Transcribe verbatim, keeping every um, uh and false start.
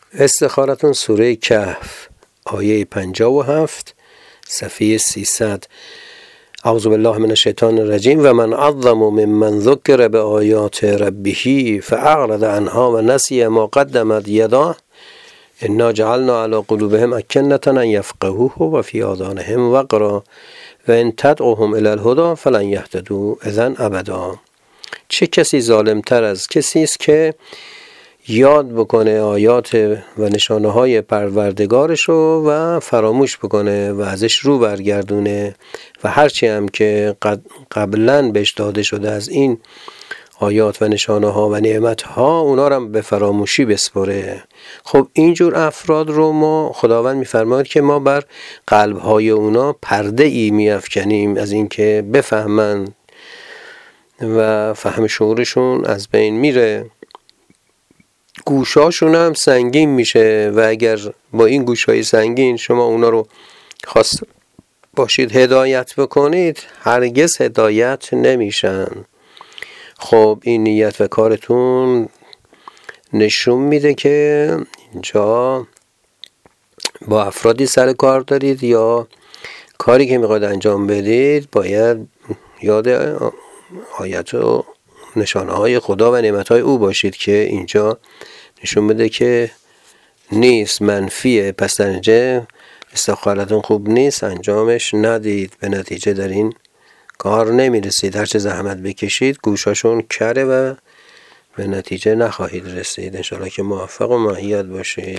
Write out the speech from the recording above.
استخارتون سوره کهف آیه پنجاه و هفت صفحه سیصد. اعوذ بالله من الشیطان الرجیم و من اظلم ممن ذکر بآیات ربه فاعرض عنها و نسی ما قدمت یداه انا جعلنا علی قلوبهم اکنة ان یفقهوه و فی آذانهم وقرا و ان تدعوهم الی الهدی فلن یهتدوا اذا ابدا. چه کسی ظالمتر از کسی است که یاد بکنه آیات و نشانه های پروردگارش رو و فراموش بکنه و ازش رو برگردونه و هرچی هم که قبلا بهش داده شده از این آیات و نشانه ها و نعمت ها اونا رو به فراموشی بسپره. خب اینجور افراد رو ما خداوند میفرماید که ما بر قلب های اونا پرده ای میافکنیم از اینکه بفهمن و فهم شعورشون از بین میره، گوشاشون هم سنگین میشه و اگر با این گوشای سنگین شما اونا رو خواست باشید هدایت بکنید هرگز هدایت نمیشن. خب این نیت و کارتون نشون میده که اینجا با افرادی سر کار دارید یا کاری که میخواید انجام بدید باید یاد آیات و نشانه های خدا و نعمت های او باشید که اینجا نشون بده که نیست، منفیه، پس در اینجا استخارتون خوب نیست، انجامش ندید، به نتیجه در این کار نمیرسید. هرچه زحمت بکشید گوشاشون کره و به نتیجه نخواهید رسید. انشاءالله که موفق و مؤید باشید.